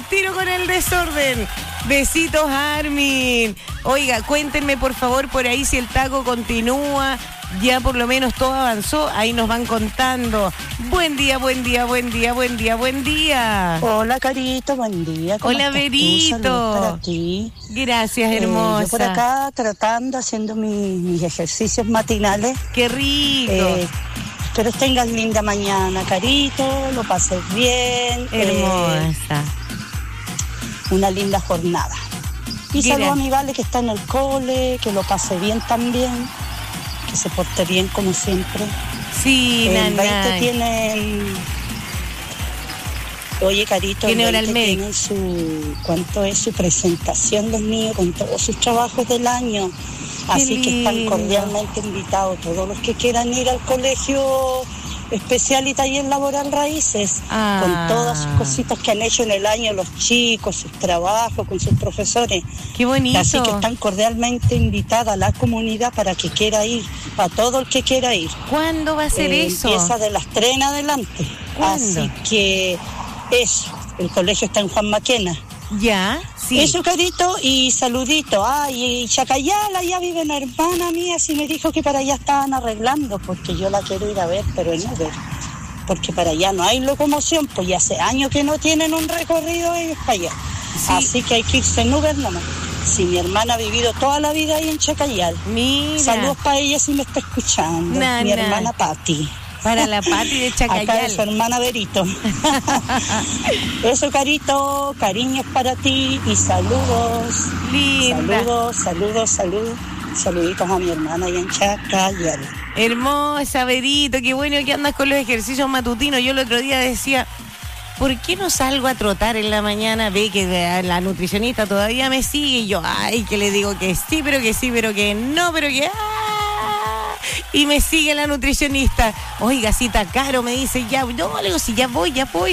tiro con el desorden. Besitos, Armin. Oiga, cuéntenme por favor por ahí si el taco continúa. Ya por lo menos todo avanzó, ahí nos van contando. Buen día, buen día, buen día, buen día, buen día. Hola, Carito, buen día. Hola, Verito. Saludos para ti. Gracias, hermosa. Yo por acá tratando, haciendo mis ejercicios matinales. Qué rico. Espero tengas linda mañana, Carito, lo pases bien. Hermosa. Una linda jornada. Y saludo a mi Vale que está en el cole, que lo pase bien también. Que se porte bien como siempre. Sí, el 20 nana. tiene Oye, Carito, tiene el 20 tiene ¿cuánto es su presentación los niños con todos sus trabajos del año? Así que están cordialmente invitados todos los que quieran ir al colegio especial y taller laboral Raíces, con todas sus cositas que han hecho en el año los chicos, sus trabajos con sus profesores. Qué bonito. Así que están cordialmente invitadas a la comunidad para que quiera ir, para todo el que quiera ir. ¿Cuándo va a ser eso? Empieza de las 3 en adelante. ¿Cuándo? Así que eso, el colegio está en Juan Maquena. Ya, sí. Eso, Carito, y saludito. Y Chacayal, allá vive una hermana mía, sí me dijo que para allá estaban arreglando, porque yo la quiero ir a ver, pero en Uber. Porque para allá no hay locomoción, pues ya hace años que no tienen un recorrido ellos para allá. Sí. Así que hay que irse en Uber nomás. Si mi hermana ha vivido toda la vida ahí en Chacayal. Mira. Saludos para ella si me está escuchando. Mi hermana Pati. Para la Pati de Chacayal. Acá es su hermana Verito. Eso, Carito, cariños para ti y saludos. Linda. Saludos. Saluditos a mi hermana allá en Chacayal. Hermosa, Verito, qué bueno que andas con los ejercicios matutinos. Yo el otro día decía, ¿por qué no salgo a trotar en la mañana? Ve que la nutricionista todavía me sigue y yo, que le digo que sí, pero que no, pero que... Y me sigue la nutricionista. Oiga, si está caro, me dice, ya, no, le digo, si ya voy.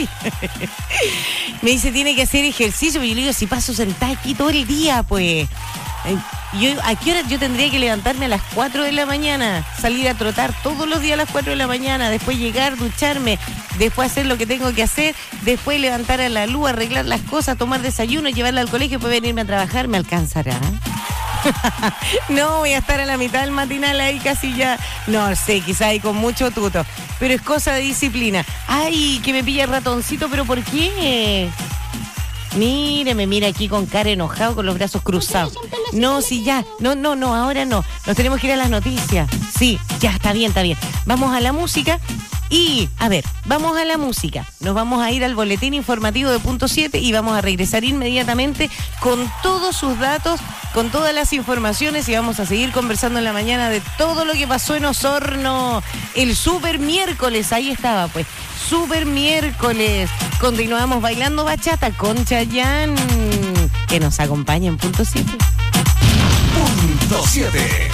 Me dice, tiene que hacer ejercicio. Y yo le digo, si paso sentada aquí todo el día, pues. ¿A qué hora yo tendría que levantarme? A las 4 de la mañana, salir a trotar todos los días a las 4 de la mañana, después llegar, ducharme, después hacer lo que tengo que hacer, después levantar a la luz, arreglar las cosas, tomar desayuno, llevarla al colegio, después venirme a trabajar? ¿Me alcanzará? No, voy a estar a la mitad del matinal ahí casi ya. No sé, quizá ahí con mucho tuto. Pero es cosa de disciplina. Ay, que me pilla el ratoncito, ¿pero por qué? Mire, me mira aquí con cara enojado, con los brazos cruzados. No, sí, ya. No, ahora no. Nos tenemos que ir a las noticias. Sí, ya, está bien. Vamos a la música. Y, a ver, vamos a la música. Nos vamos a ir al boletín informativo de Punto 7 y vamos a regresar inmediatamente con todos sus datos, con todas las informaciones y vamos a seguir conversando en la mañana de todo lo que pasó en Osorno. El Super Miércoles, ahí estaba, pues. Super Miércoles. Continuamos bailando bachata con Chayanne, que nos acompaña en Punto 7. Punto 7.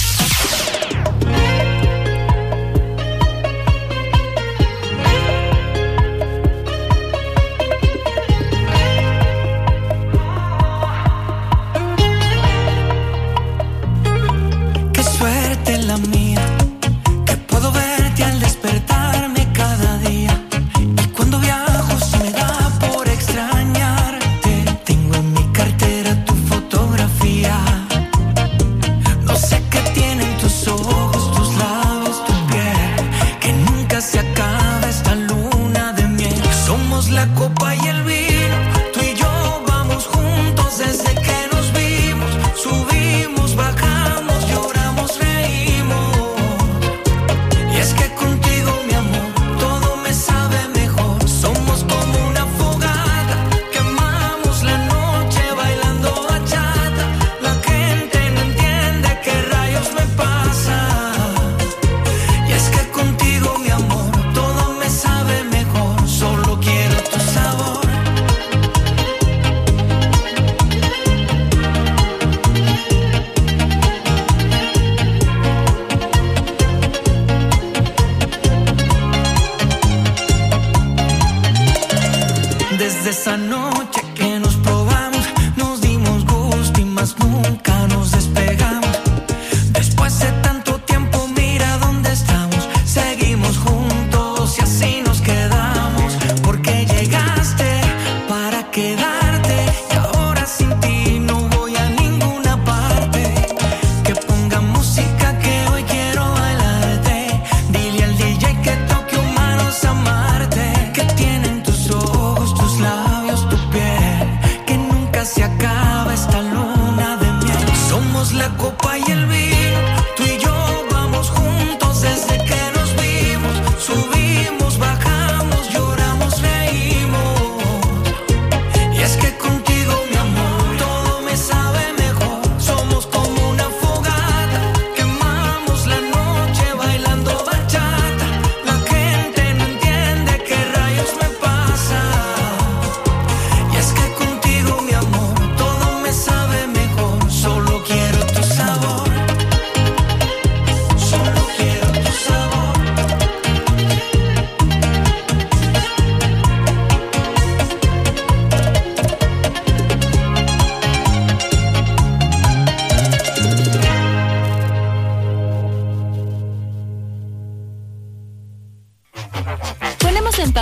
La mía, que puedo verte al despertarme cada día. Y cuando viajo se me da por extrañarte. Tengo en mi cartera tu fotografía. No sé qué tienen tus ojos, tus labios, tu piel, que nunca se acaba esta luna de miel. Somos la copa y el vino, tú y yo vamos juntos desde que nos vimos. Subimos, bajamos, lloramos, desde esa noche que nos probamos, nos dimos gusto y más nunca nos despegamos. Después de tanto tiempo, mira dónde estamos. Seguimos juntos y así nos quedamos. Porque llegaste para quedar.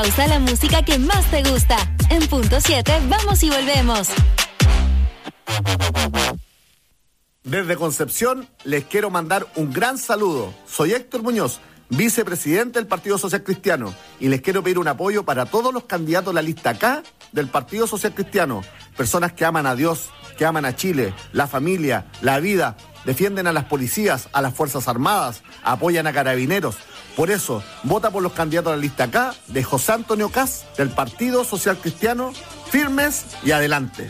pausa la música que más te gusta. En punto 7, vamos y volvemos. Desde Concepción les quiero mandar un gran saludo. Soy Héctor Muñoz, vicepresidente del Partido Social Cristiano, y les quiero pedir un apoyo para todos los candidatos de la lista K del Partido Social Cristiano. Personas que aman a Dios, que aman a Chile, la familia, la vida, defienden a las policías, a las Fuerzas Armadas, apoyan a carabineros. Por eso, vota por los candidatos de la lista K de José Antonio Kast del Partido Social Cristiano, firmes y adelante.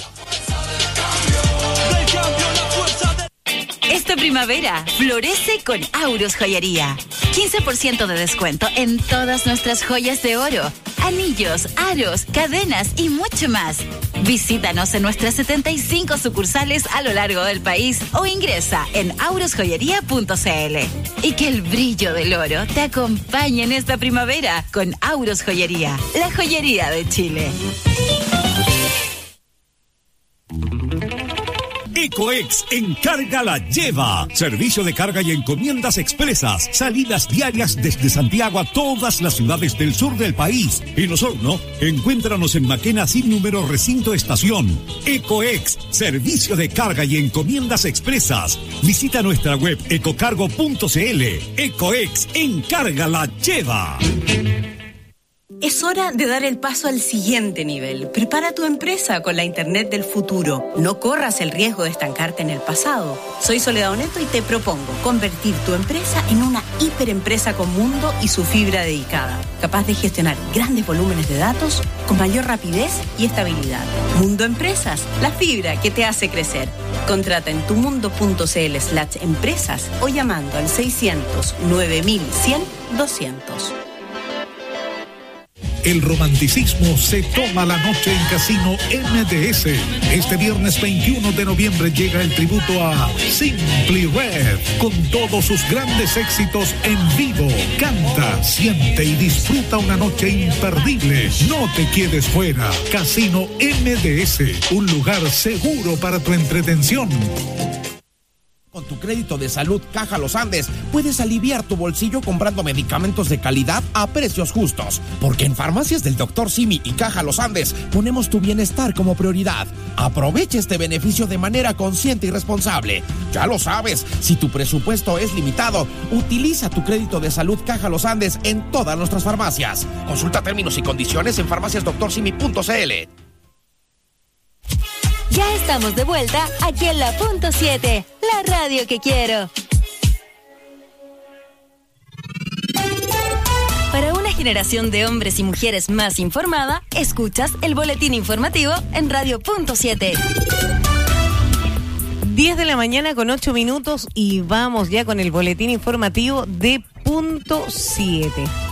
Esta primavera florece con Aurus Joyería. 15% de descuento en todas nuestras joyas de oro, anillos, aros, cadenas y mucho más. Visítanos en nuestras 75 sucursales a lo largo del país o ingresa en aurosjoyería.cl. Y que el brillo del oro te acompañe en esta primavera con Aurus Joyería, la joyería de Chile. Ecoex Encarga la Lleva. Servicio de carga y encomiendas expresas. Salidas diarias desde Santiago a todas las ciudades del sur del país. En Osorno, encuéntranos en Maquena sin número recinto estación. Ecoex, servicio de carga y encomiendas expresas. Visita nuestra web ecocargo.cl. Ecoex Encarga la Lleva. Es hora de dar el paso al siguiente nivel. Prepara tu empresa con la Internet del futuro. No corras el riesgo de estancarte en el pasado. Soy Soledad Oneto y te propongo convertir tu empresa en una hiperempresa con mundo y su fibra dedicada, capaz de gestionar grandes volúmenes de datos con mayor rapidez y estabilidad. Mundo Empresas, la fibra que te hace crecer. Contrata en tumundo.cl/empresas o llamando al 600 9100 200. El romanticismo se toma la noche en Casino MDS. Este viernes 21 de noviembre llega el tributo a Simply Red con todos sus grandes éxitos en vivo. Canta, siente y disfruta una noche imperdible. No te quedes fuera. Casino MDS, un lugar seguro para tu entretención. Con tu crédito de salud Caja Los Andes puedes aliviar tu bolsillo comprando medicamentos de calidad a precios justos. Porque en Farmacias del Dr. Simi y Caja Los Andes ponemos tu bienestar como prioridad. Aprovecha este beneficio de manera consciente y responsable. Ya lo sabes, si tu presupuesto es limitado, utiliza tu crédito de salud Caja Los Andes en todas nuestras farmacias. Consulta términos y condiciones en farmaciasdoctorsimi.cl. Ya estamos de vuelta aquí en la Punto 7, la radio que quiero. Para una generación de hombres y mujeres más informada, escuchas el boletín informativo en Radio Punto 7. 10 de la mañana con 8 minutos y vamos ya con el boletín informativo de Punto 7.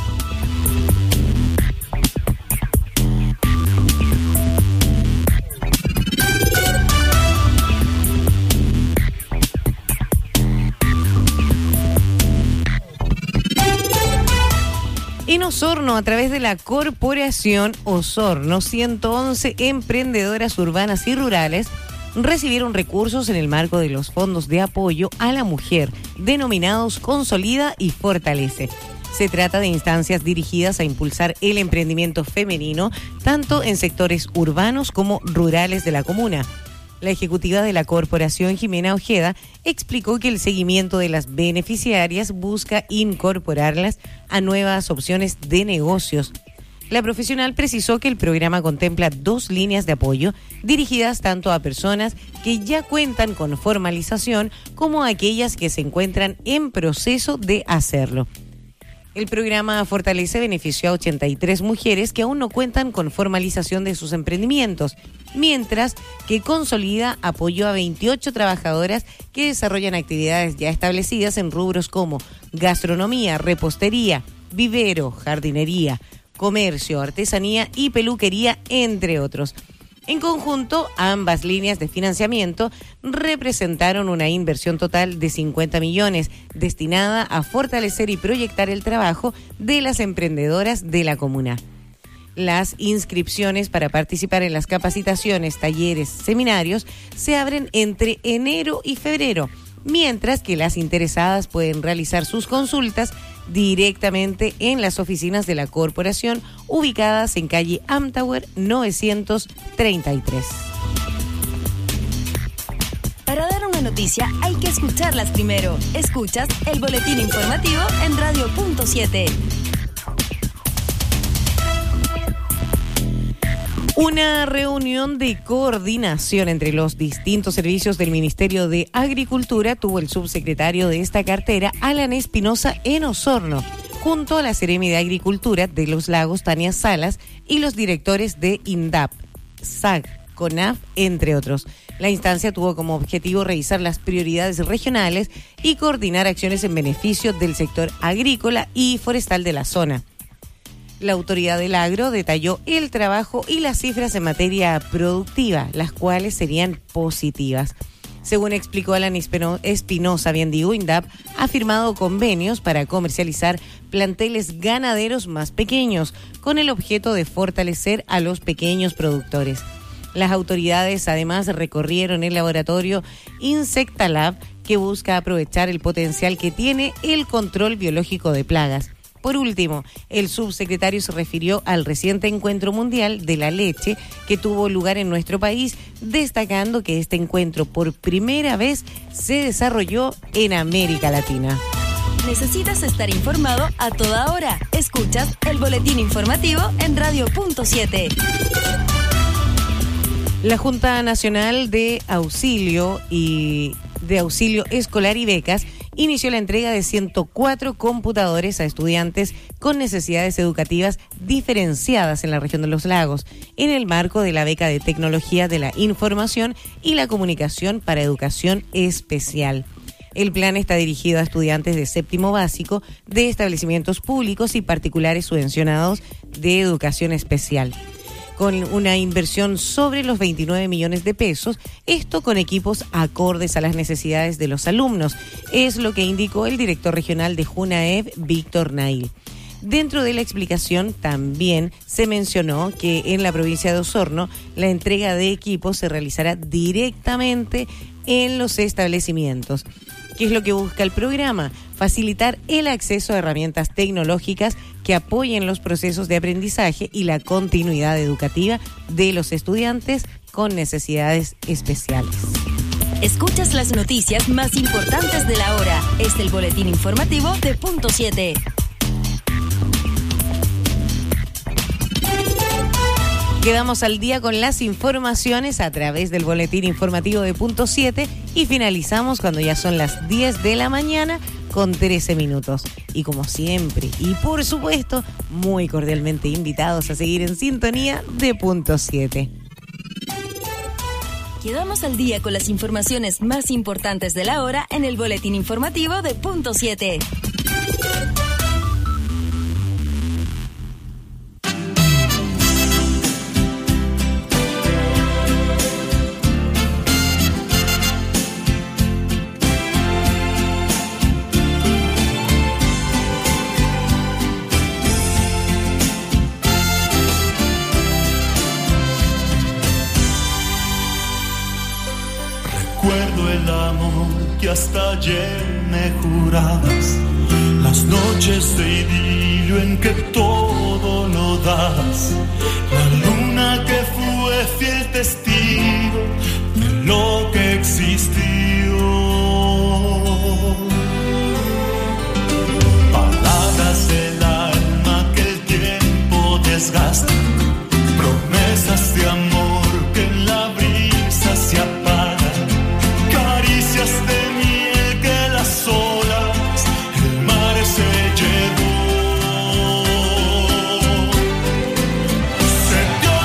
En Osorno, a través de la Corporación Osorno, 111 emprendedoras urbanas y rurales recibieron recursos en el marco de los fondos de apoyo a la mujer, denominados Consolida y Fortalece. Se trata de instancias dirigidas a impulsar el emprendimiento femenino, tanto en sectores urbanos como rurales de la comuna. La ejecutiva de la corporación, Jimena Ojeda, explicó que el seguimiento de las beneficiarias busca incorporarlas a nuevas opciones de negocios. La profesional precisó que el programa contempla 2 líneas de apoyo dirigidas tanto a personas que ya cuentan con formalización como a aquellas que se encuentran en proceso de hacerlo. El programa Fortalece benefició a 83 mujeres que aún no cuentan con formalización de sus emprendimientos, mientras que Consolida apoyó a 28 trabajadoras que desarrollan actividades ya establecidas en rubros como gastronomía, repostería, vivero, jardinería, comercio, artesanía y peluquería, entre otros. En conjunto, ambas líneas de financiamiento representaron una inversión total de 50 millones destinada a fortalecer y proyectar el trabajo de las emprendedoras de la comuna. Las inscripciones para participar en las capacitaciones, talleres, seminarios se abren entre enero y febrero, mientras que las interesadas pueden realizar sus consultas directamente en las oficinas de la corporación ubicadas en calle Amtower 933. Para dar una noticia hay que escucharlas primero. Escuchas el boletín informativo en Radio Punto 7. Una reunión de coordinación entre los distintos servicios del Ministerio de Agricultura tuvo el subsecretario de esta cartera, Alan Espinosa, en Osorno, junto a la Seremi de Agricultura de los Lagos, Tania Salas, y los directores de INDAP, SAG, CONAF, entre otros. La instancia tuvo como objetivo revisar las prioridades regionales y coordinar acciones en beneficio del sector agrícola y forestal de la zona. La autoridad del agro detalló el trabajo y las cifras en materia productiva, las cuales serían positivas. Según explicó Alan Espinosa, INDAP ha firmado convenios para comercializar planteles ganaderos más pequeños, con el objeto de fortalecer a los pequeños productores. Las autoridades además recorrieron el laboratorio Insectalab, que busca aprovechar el potencial que tiene el control biológico de plagas. Por último, el subsecretario se refirió al reciente encuentro mundial de la leche que tuvo lugar en nuestro país, destacando que este encuentro por primera vez se desarrolló en América Latina. ¿Necesitas estar informado a toda hora? Escuchas el boletín informativo en Radio Punto 7. La Junta Nacional de Auxilio Escolar y Becas inició la entrega de 104 computadores a estudiantes con necesidades educativas diferenciadas en la región de los Lagos, en el marco de la beca de Tecnología de la Información y la Comunicación para Educación Especial. El plan está dirigido a estudiantes de séptimo básico de establecimientos públicos y particulares subvencionados de educación especial, con una inversión sobre los 29 millones de pesos, esto con equipos acordes a las necesidades de los alumnos, es lo que indicó el director regional de JUNAEV, Víctor Nail. Dentro de la explicación también se mencionó que en la provincia de Osorno la entrega de equipos se realizará directamente en los establecimientos. ¿Qué es lo que busca el programa? Facilitar el acceso a herramientas tecnológicas que apoyen los procesos de aprendizaje y la continuidad educativa de los estudiantes con necesidades especiales. Escuchas las noticias más importantes de la hora. Es el boletín informativo de Punto 7. Quedamos al día con las informaciones a través del boletín informativo de Punto 7 y finalizamos cuando ya son las 10 de la mañana con 13 minutos. Y como siempre, y por supuesto, muy cordialmente invitados a seguir en sintonía de Punto 7. Quedamos al día con las informaciones más importantes de la hora en el boletín informativo de Punto 7. Recuerdo el amor que hasta ayer me jurabas, las noches de idilio en que todo lo das, la luna que fue fiel testigo de lo que existió. Palabras del alma que el tiempo desgasta, promesas de amor que en la brisa se apagan, caricias de miel que las olas, el mar se llevó. Se dio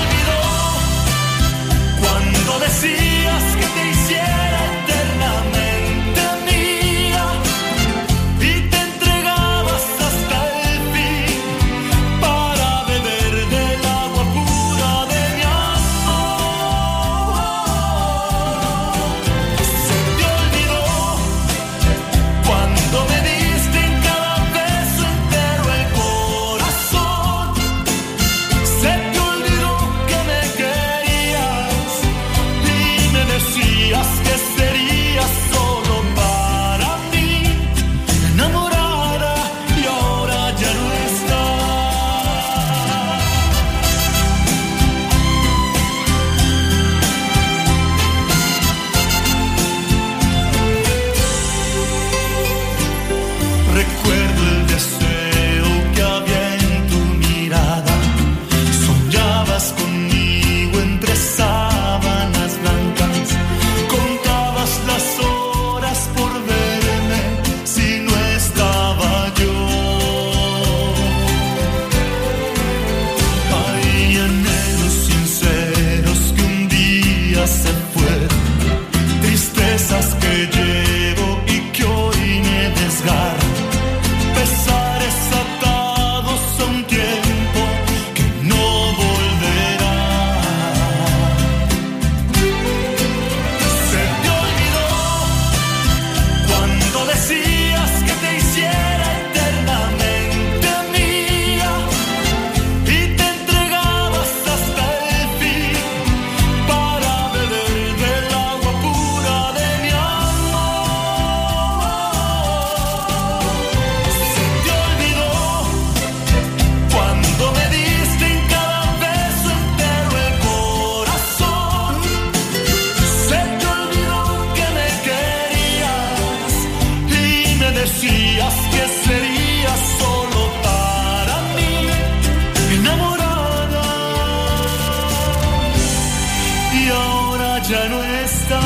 ya no está.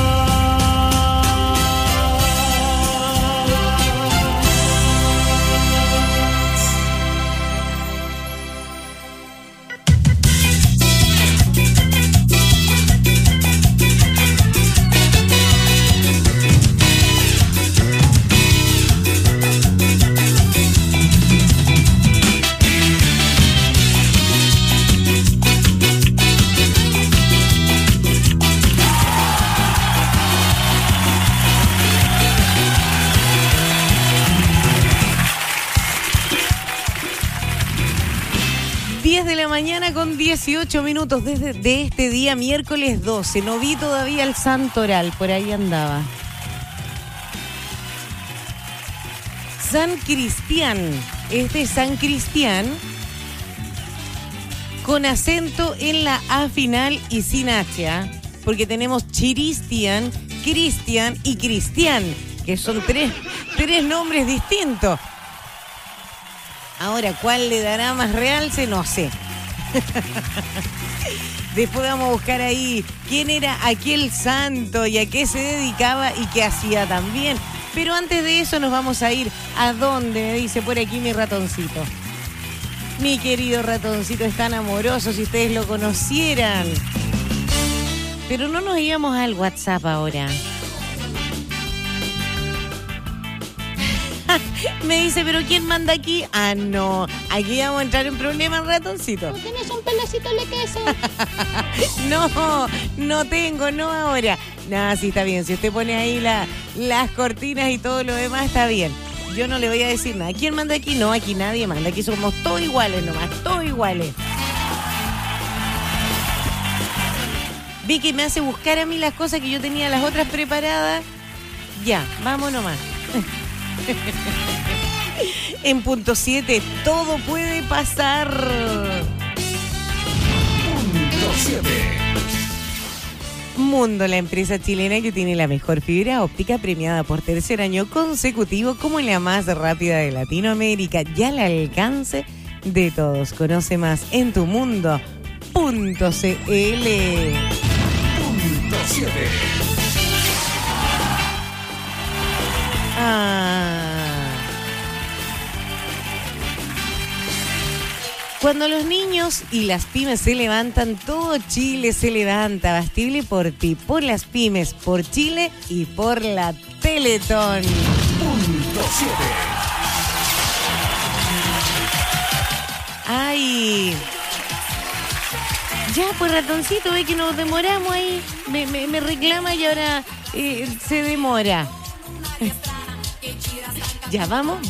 10 de la mañana con 18 minutos de este día, miércoles 12. No vi todavía el santoral, por ahí andaba. San Cristián. Este es San Cristián con acento en la A final y sin H, ¿eh? Porque tenemos Chiristian, Cristian y Cristian, que son tres nombres distintos. Ahora, ¿cuál le dará más realce? No sé. Después vamos a buscar ahí quién era aquel santo y a qué se dedicaba y qué hacía también. Pero antes de eso nos vamos a ir a dónde, me dice por aquí mi ratoncito. Mi querido ratoncito es tan amoroso, si ustedes lo conocieran. Pero no nos íbamos al WhatsApp ahora. Me dice, ¿pero quién manda aquí? Ah, no. Aquí vamos a entrar en problemas, ratoncito. ¿No tienes un pedacito de queso? No tengo, no ahora. No, sí, está bien. Si usted pone ahí las cortinas y todo lo demás, está bien. Yo no le voy a decir nada. ¿Quién manda aquí? No, aquí nadie manda. Aquí somos todos iguales nomás, todos iguales. Vicky me hace buscar a mí las cosas que yo tenía las otras preparadas. Ya, vamos nomás. En punto 7, todo puede pasar. Punto 7. Mundo, la empresa chilena que tiene la mejor fibra óptica, premiada por tercer año consecutivo como la más rápida de Latinoamérica, ya al alcance de todos. Conoce más en tumundo.cl. Punto 7. Cuando los niños y las pymes se levantan, todo Chile se levanta. Bastible por ti, por las pymes, por Chile y por la Teletón. Punto 7. Ay. Ya, pues ratoncito, ve que nos demoramos ahí. Me reclama y ahora se demora. Ya, vamos.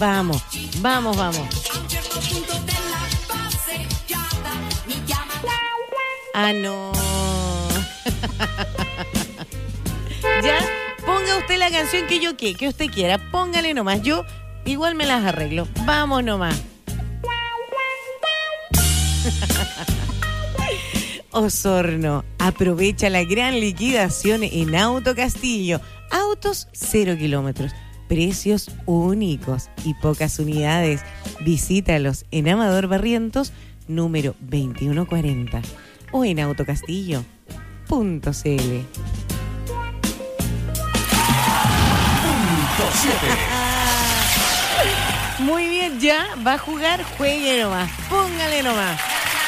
Ah, no. Ya, ponga usted la canción que usted quiera. Póngale nomás. Yo igual me las arreglo. Vamos nomás. Osorno, aprovecha la gran liquidación en Auto Castillo. Autos 0 kilómetros. Precios únicos y pocas unidades. Visítalos en Amador Barrientos, número 2140. O en autocastillo.cl. Punto 7. Muy bien, ya va a jugar, juegue nomás, póngale nomás.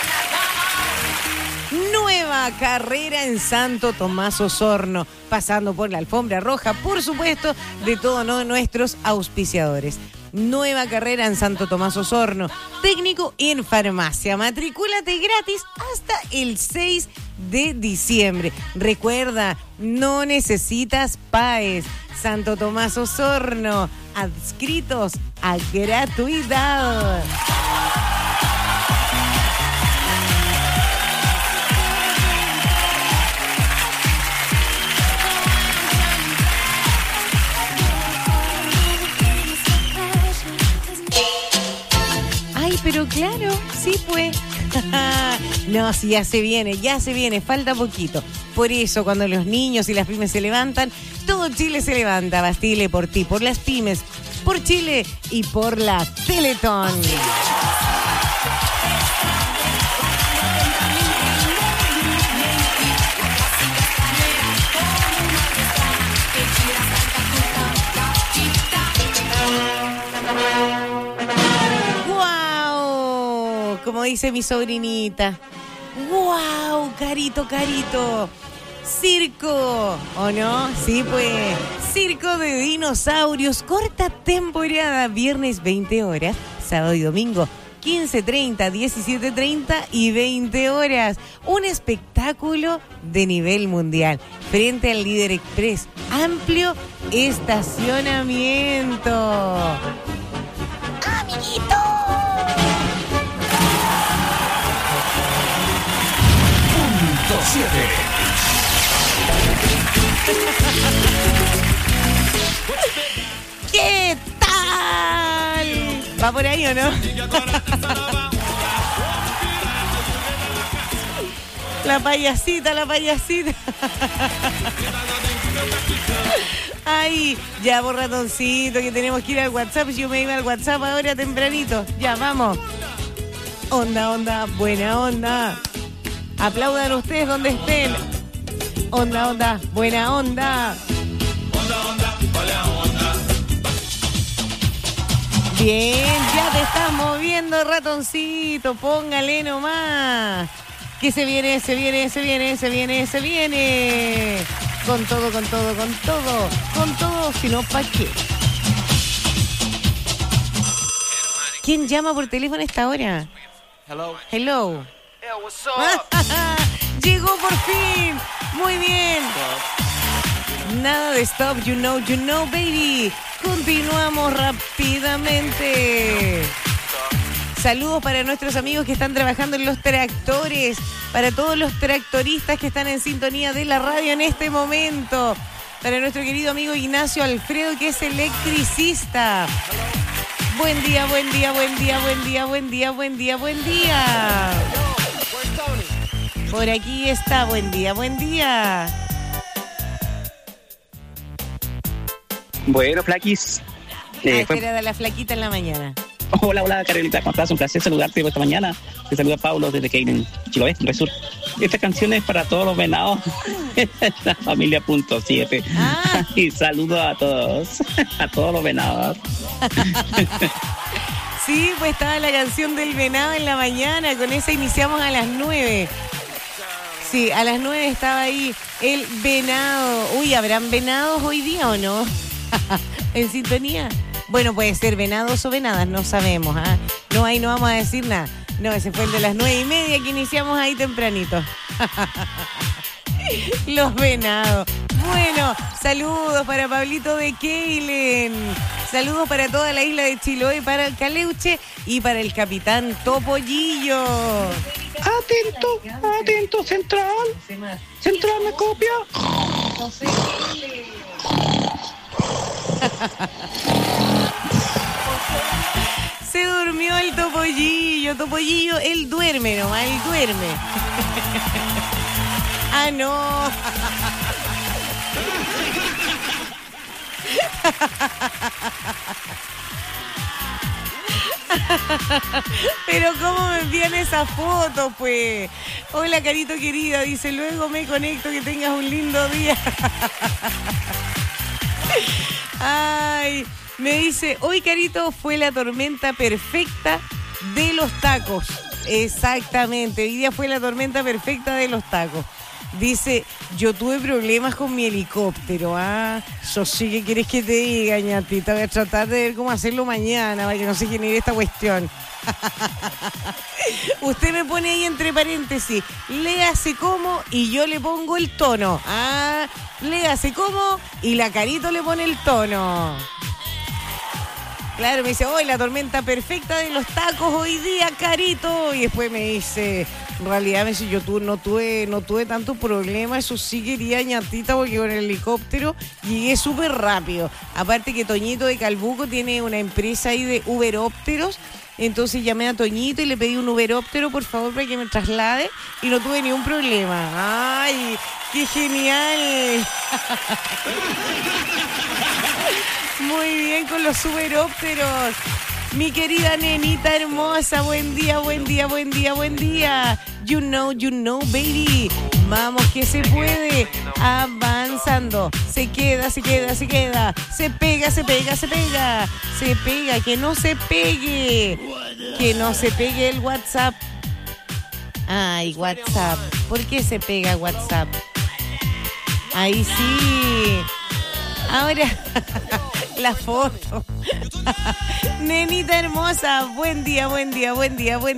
Nueva carrera en Santo Tomás Osorno, pasando por la alfombra roja, por supuesto, de todos nuestros auspiciadores. Nueva carrera en Santo Tomás Osorno, técnico en farmacia. Matricúlate gratis hasta el 6 de diciembre. Recuerda, no necesitas PAES. Santo Tomás Osorno, adscritos a gratuidad. Pero claro, sí pues. No, sí, ya se viene, falta poquito. Por eso, cuando los niños y las pymes se levantan, todo Chile se levanta. Bastille por ti, por las pymes, por Chile y por la Teletón. como dice mi sobrinita. ¡Wow! Carito, carito. Circo, ¿o no? Sí, pues. Circo de dinosaurios, corta temporada, viernes 20 horas, sábado y domingo 15:30, 17:30 y 20 horas. Un espectáculo de nivel mundial. Frente al Líder Express. Amplio estacionamiento. ¡Amiguito! Punto 7. ¿Qué tal? ¿Va por ahí o no? La payasita, la payasita. Ay, ya por ratoncito, que tenemos que ir al WhatsApp. Yo me iba al WhatsApp ahora tempranito. Ya, vamos. Onda, onda, buena onda. Aplaudan ustedes donde estén. Onda, onda, buena onda. Onda, onda, buena onda. Bien, ya te estás moviendo, ratoncito. Póngale nomás. Que se viene, se viene, se viene, se viene, se viene. Con todo, con todo, con todo. Con todo, si no, ¿pa' qué? ¿Quién llama por teléfono a esta hora? Hello. Hello. Yeah, what's up? Llegó por fin. Muy bien. Nada de stop, you know, baby. Continuamos rápidamente. Saludos para nuestros amigos que están trabajando en los tractores, para todos los tractoristas que están en sintonía de la radio en este momento, para nuestro querido amigo Ignacio Alfredo, que es electricista. Buen día, buen día, buen día, buen día, buen día, buen día, buen día. Por aquí está, buen día, buen día. Bueno, Flaquis. Era de la flaquita en la mañana. Hola, hola, Carolita, ¿cómo estás? Un placer saludarte esta mañana. Te saluda Pablo desde Keirin, Chiloé, Resur. Esta canción es para todos los venados, la familia Punto 7. Y saludo a todos los venados. Sí, pues estaba la canción del venado en la mañana, con esa iniciamos a las 9. Sí, a las 9 estaba ahí el venado. Uy, ¿habrán venados hoy día o no? ¿En sintonía? Bueno, puede ser venados o venadas, no sabemos. ¿Ah? No, ahí no vamos a decir nada. No, ese fue el de las 9:30 que iniciamos ahí tempranito. Los venados. Bueno, saludos para Pablito de Keilen. Saludos para toda la isla de Chiloé, para el Caleuche y para el capitán Topollillo. Atento, atento, central. Central, ¿me copia? Se durmió el Topollillo. Topollillo, él duerme nomás, él duerme. Ah, no. Pero cómo me envían esa foto, pues. Hola, Carito querida, dice, luego me conecto, que tengas un lindo día. Ay, me dice, hoy, Carito, fue la tormenta perfecta de los tacos. Exactamente, hoy día fue la tormenta perfecta de los tacos. Dice, yo tuve problemas con mi helicóptero. Ah, yo sí que quieres que te diga, ñatita. Voy a tratar de ver cómo hacerlo mañana para que no se genere esta cuestión. Usted me pone ahí entre paréntesis, léase cómo y yo le pongo el tono. Ah, léase cómo y la Carito le pone el tono. Claro, me dice, hoy la tormenta perfecta de los tacos hoy día, Carito. Y después me dice, en realidad me dice, yo no tuve tanto problema, eso sí quería, ñatita, porque con el helicóptero llegué súper rápido. Aparte que Toñito de Calbuco tiene una empresa ahí de uberópteros, entonces llamé a Toñito y le pedí un uberóptero, por favor, para que me traslade, y no tuve ningún problema. ¡Ay, qué genial! Muy bien con los uberópteros. Mi querida nenita hermosa, buen día, buen día, buen día, buen día. You know, baby. Vamos que se puede. Avanza escuchando. Se queda. Se pega. Que no se pegue. Que no se pegue el WhatsApp. Ay, WhatsApp. ¿Por qué se pega WhatsApp? Ahí sí. Ahora, la foto. Nenita hermosa, buen día. Tito, buen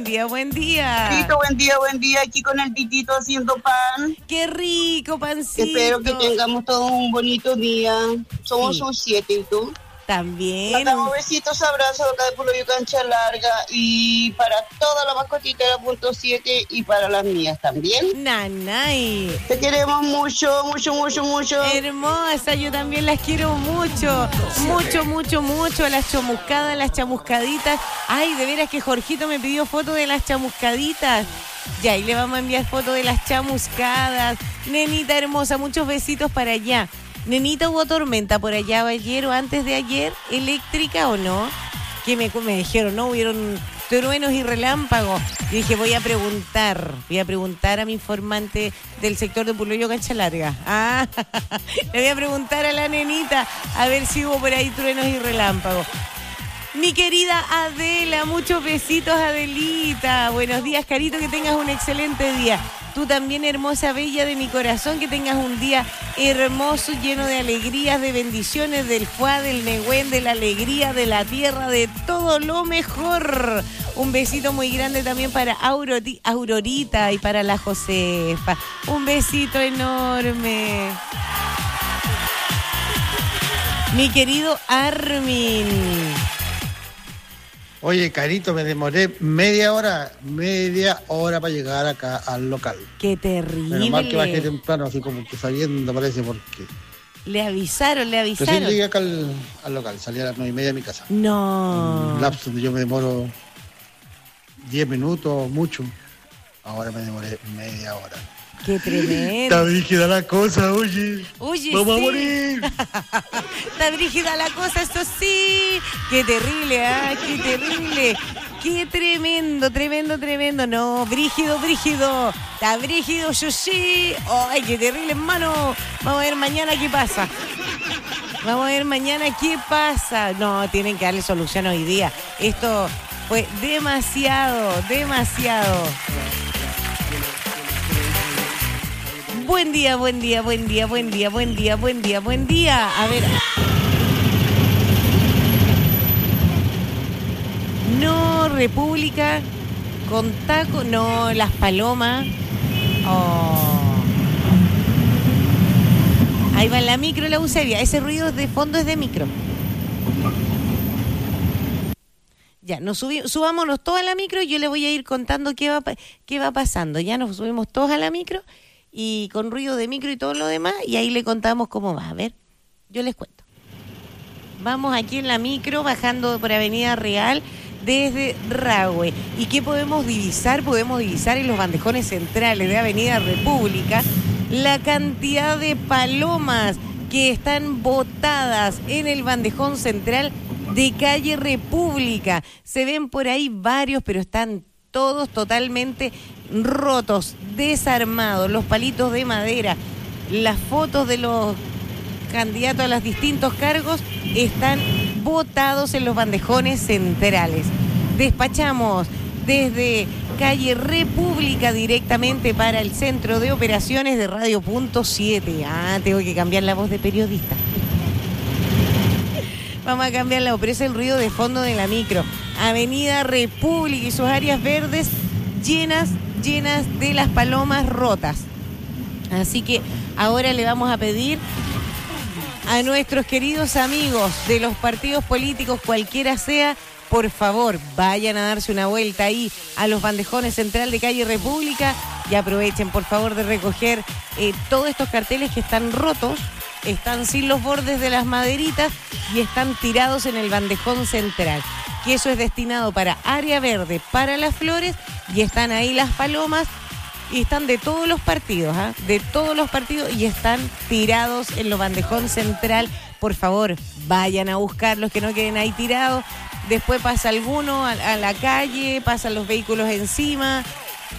día, aquí con el Titito haciendo pan. Qué rico, pancito. Espero que tengamos todos un bonito día. Somos un 7, ¿y tú? También. Mandamos besitos, abrazos acá de Pueblo Cancha Larga y para toda la mascotita de la .7 y para las mías también. Nanay. Te queremos mucho. Hermosa, yo también las quiero mucho. Mucho. Las chamuscadas, las chamuscaditas. Ay, de veras que Jorgito me pidió foto de las chamuscaditas. Ya, y le vamos a enviar foto de las chamuscadas. Nenita hermosa, muchos besitos para allá. Nenita, ¿hubo tormenta por allá ayer o antes de ayer? ¿Eléctrica o no? Que me dijeron, ¿no? Hubieron truenos y relámpagos. Y dije, voy a preguntar a mi informante del sector de Puloyo Cancha Larga. Le voy a preguntar a la nenita a ver si hubo por ahí truenos y relámpagos. Mi querida Adela, muchos besitos, Adelita. Buenos días, Carito, que tengas un excelente día. Tú también, hermosa, bella de mi corazón, que tengas un día hermoso, lleno de alegrías, de bendiciones, del Fuá, del Negüén, de la alegría, de la tierra, de todo lo mejor. Un besito muy grande también para Aurorita y para la Josefa. Un besito enorme. Mi querido Armin. Oye, Carito, me demoré media hora para llegar acá al local. Qué terrible. Menos mal que bajé temprano, así como que saliendo, parece, porque... Le avisaron. Recién llegué acá al local, salí a las 9:30 de mi casa. No. Un lapso donde yo me demoro 10 minutos, mucho. Ahora me demoré media hora. Qué tremendo. Está brígida la cosa, oye. Vamos a morir. Está brígida la cosa, eso sí. Qué terrible, qué terrible. Qué tremendo. No, brígido. Está brígido, yo sí. Ay, qué terrible, hermano. Vamos a ver mañana qué pasa. No, tienen que darle solución hoy día. Esto fue demasiado. Buen día. A ver. No, República con taco. No, Las Palomas. Oh. Ahí va en la micro la Eusebia. Ese ruido de fondo es de micro. Ya, subámonos todos a la micro y yo le voy a ir contando qué va pasando. Ya nos subimos todos a la micro y con ruido de micro y todo lo demás, y ahí le contamos cómo va. A ver, yo les cuento. Vamos aquí en la micro, bajando por Avenida Real desde Rahue. ¿Y qué podemos divisar? Podemos divisar en los bandejones centrales de Avenida República la cantidad de palomas que están botadas en el bandejón central de calle República. Se ven por ahí varios, pero están todos totalmente rotos, desarmados, los palitos de madera, las fotos de los candidatos a los distintos cargos están botados en los bandejones centrales. Despachamos desde calle República directamente para el centro de operaciones de Radio Punto 7. Tengo que cambiar la voz de periodista. Vamos a cambiar la voz, pero es el ruido de fondo de la micro. Avenida República y sus áreas verdes llenas de las palomas rotas. Así que ahora le vamos a pedir a nuestros queridos amigos de los partidos políticos, cualquiera sea, por favor, vayan a darse una vuelta ahí a los bandejones central de calle República y aprovechen, por favor, de recoger todos estos carteles que están rotos, están sin los bordes de las maderitas y están tirados en el bandejón central. Que eso es destinado para área verde, para las flores, y están ahí las palomas, y están de todos los partidos, de todos los partidos, y están tirados en los bandejón central. Por favor, vayan a buscarlos, que no queden ahí tirados. Después pasa alguno a la calle, pasan los vehículos encima.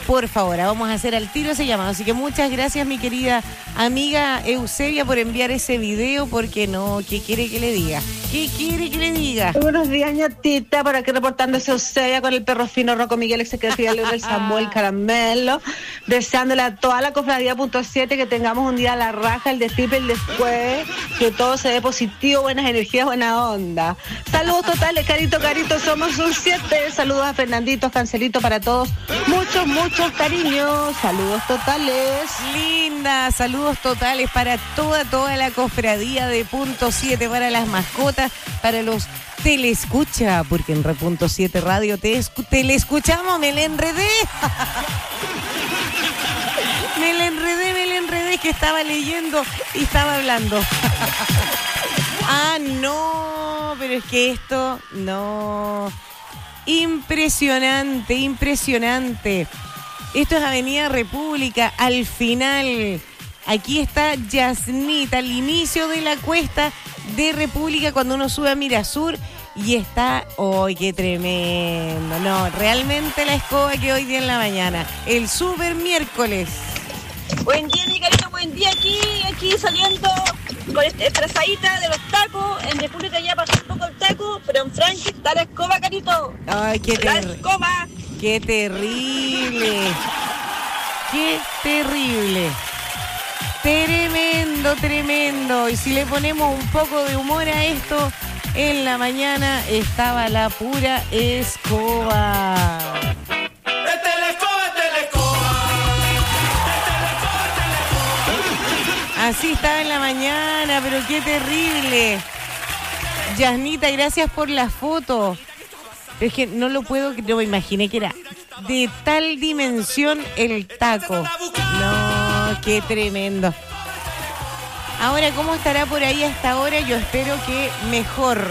por favor, vamos a hacer al tiro ese llamado. Así que muchas gracias, mi querida amiga Eusebia, por enviar ese video, porque no, ¿qué quiere que le diga? ¿Qué quiere que le diga? Buenos días, ñatita, por aquí reportándose Eusebia con el perro fino Rocco Miguel, ex secretario del Samuel Caramelo, deseándole a toda la cofradía .7 que tengamos un día a la raja, el destipe, el después, que todo se dé positivo, buenas energías, buena onda. Saludos totales, Carito, somos un 7. Saludos a Fernandito, Cancelito, para todos. Muchos cariños. Saludos totales. Linda, saludos totales para toda la cofradía de .7, para las mascotas, para los teleescucha, porque en Re.7 Radio teleescuchamos, me le enredé. Me le enredé, que estaba leyendo y estaba hablando. No, pero es que esto, no. Impresionante. Esto es Avenida República, al final. Aquí está Yasnita, al inicio de la cuesta de República, cuando uno sube a Mirasur, y está, ¡ay, qué tremendo! No, realmente la escoba que hoy día en la mañana, el super miércoles. Buen día, mi Carito, buen día aquí saliendo con estresadita de los tacos. En República ya pasó un poco el taco, pero en Franchi está la escoba, Carito. ¡Ay, qué la escoba! ¡Qué terrible! ¡Qué terrible! Tremendo. Y si le ponemos un poco de humor a esto, en la mañana estaba la pura escoba. Así estaba en la mañana, pero qué terrible. Yasnita, gracias por la foto. Es que no me imaginé que era de tal dimensión el taco. No, qué tremendo. Ahora, ¿cómo estará por ahí hasta ahora? Yo espero que mejor.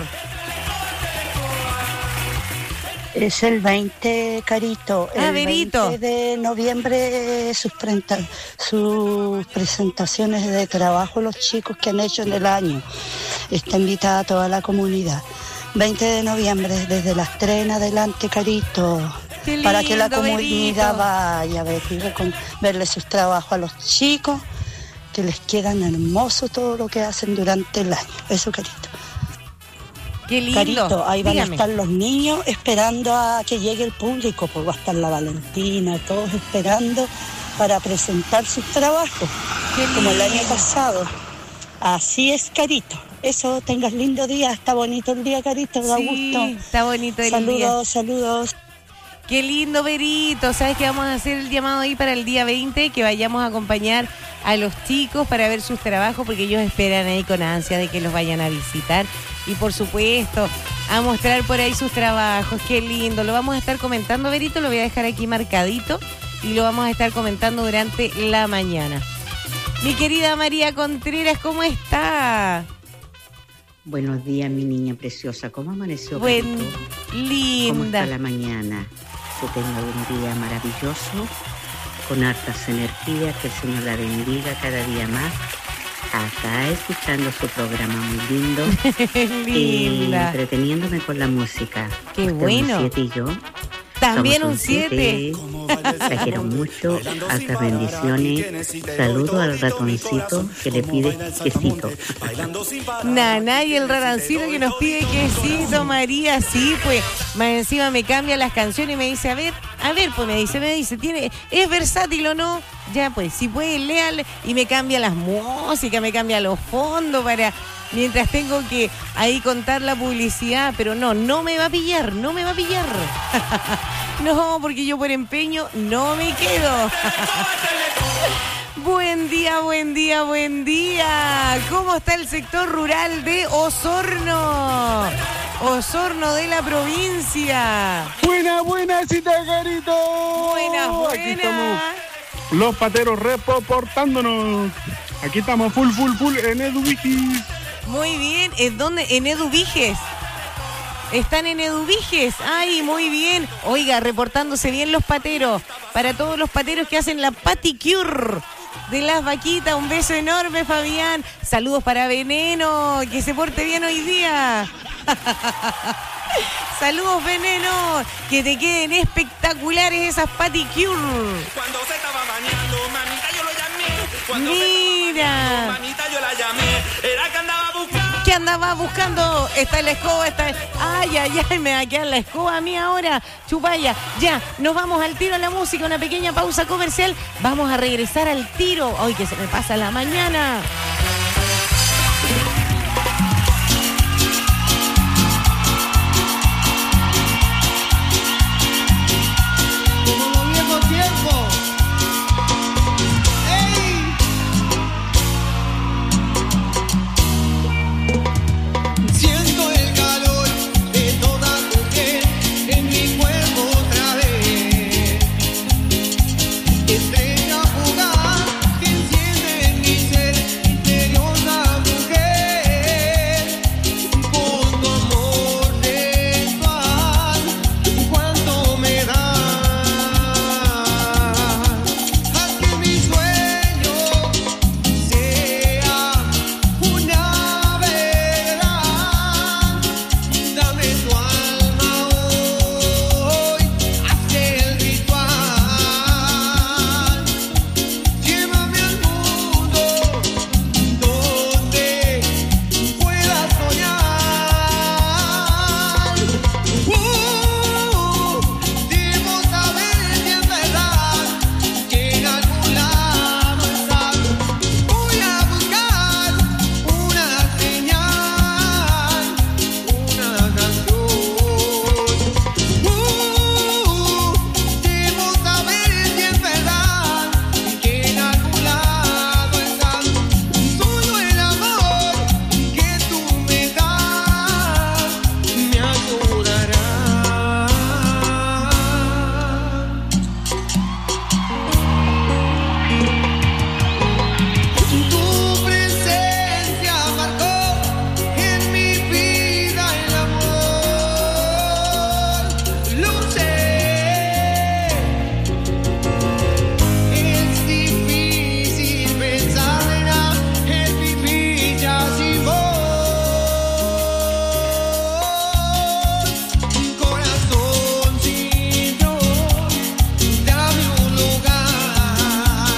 Es el 20, Carito. El Verito. 20 de noviembre sus presentaciones de trabajo, los chicos que han hecho en el año. Está invitada toda la comunidad. 20 de noviembre, desde las 3 en adelante, Carito. Qué lindo, para que la comunidad Verito. vaya a verle sus trabajos a los chicos, que les quedan hermosos todo lo que hacen durante el año. Eso, Carito. Qué lindo. Carito, ahí van Dígame. a estar los niños esperando a que llegue el público, pues va a estar la Valentina, todos esperando para presentar sus trabajos, como el año pasado. Así es, Carito. Eso, tengas lindo día, está bonito el día, Carito, da gusto. Está bonito el día. Saludos. Qué lindo, Verito. ¿Sabes qué? Vamos a hacer el llamado ahí para el día 20, que vayamos a acompañar a los chicos para ver sus trabajos, porque ellos esperan ahí con ansia de que los vayan a visitar. Y por supuesto, a mostrar por ahí sus trabajos. Qué lindo. Lo vamos a estar comentando, Verito. Lo voy a dejar aquí marcadito y lo vamos a estar comentando durante la mañana. Mi querida María Contreras, ¿cómo está? Buenos días, mi niña preciosa. ¿Cómo amaneció? Buen, Carito? linda. ¿Cómo está la mañana? Que tenga un día maravilloso, con hartas energías, que el Señor la bendiga cada día más. Acá escuchando su programa muy lindo. Linda. Entreteniéndome con la música. Qué Usted bueno. Un 7 y yo. También somos un 7. La quiero mucho, altas bendiciones. Saludo al ratoncito que le pide quesito. Nana y el rarancito que nos pide quesito, María, sí, pues, más encima me cambia las canciones y me dice, a ver, pues me dice, ¿es versátil o no? Ya, pues, si puede, léale, y me cambia las músicas, me cambia los fondos para, mientras tengo que ahí contar la publicidad, pero no me va a pillar. No, porque yo por empeño no me quedo. Buen día. ¿Cómo está el sector rural de Osorno? Osorno de la provincia. Buena, cita, Carito. Buena. Aquí estamos los pateros reportándonos. Aquí estamos full en Eduviges. Muy bien. ¿En dónde? En Eduviges. Están en Eduviges. Ay, muy bien. Oiga, reportándose bien los pateros. Para todos los pateros que hacen la paticure de las vaquitas. Un beso enorme, Fabián. Saludos para Veneno. Que se porte bien hoy día. Saludos, Veneno. Que te queden espectaculares esas paticure. Cuando se estaba bañando, mamita, yo lo llamé. Cuando Mira. se estaba bañando, mamita, yo la llamé. Era que andaba buscando. ¿Qué andaba buscando? Está en la escoba, está... Ay, ay, ay, me va a quedar la escoba a mí ahora. Chupaya, ya, nos vamos al tiro a la música, una pequeña pausa comercial. Vamos a regresar al tiro. Ay, que se me pasa la mañana. Como los viejos tiempos. ¡Ey! Siento el calor de toda tu piel en mi cuerpo otra vez. Estrella fugaz que enciende en mi ser misteriosa mujer. Con tu amor sensual, cuánto me das. Haz que mi sueño sea una verdad. Dame tu alma hoy, haz el ritual. Llévame al mundo donde pueda soñar. Debo saber si es verdad que en algún lado estás. Voy a buscar una señal, una canción. Debo saber si es verdad que en algún lado estás. Solo el amor que tú me das me ayudará. Tu presencia marcó en mi vida el amor. Lo sé. Es difícil pensar en mi vida sin vos. Corazón sin Dios, dame un lugar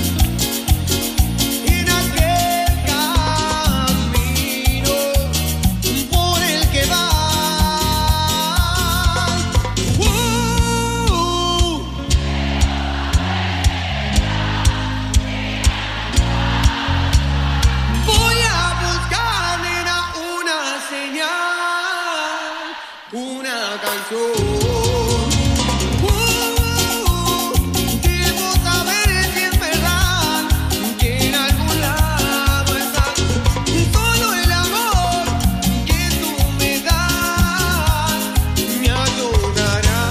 en aquel camino por el que vas. Voy a buscar, nena, una señal, una canción. Debo saber si es verdad que en algún lado estás. Solo el amor que tú me das me ayudará.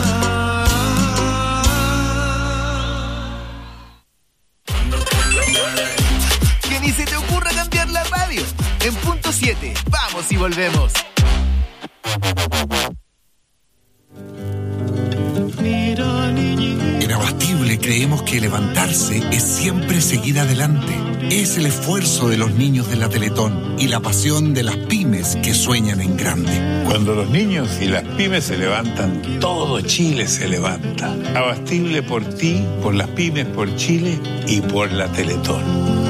Que ni se te ocurra cambiar la radio. En punto 7, vamos y volvemos. En Abastible creemos que levantarse es siempre seguir adelante. Es el esfuerzo de los niños de la Teletón y la pasión de las pymes que sueñan en grande. Cuando los niños y las pymes se levantan, todo Chile se levanta. Abastible por ti, por las pymes, por Chile y por la Teletón.